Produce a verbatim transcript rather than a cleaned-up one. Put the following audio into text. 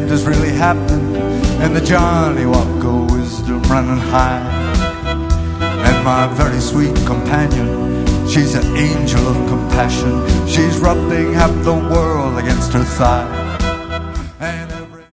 is really happening, and the Johnny Walker wisdom running high. And my very sweet companion, she's an angel of compassion. She's rubbing half the world against her thigh.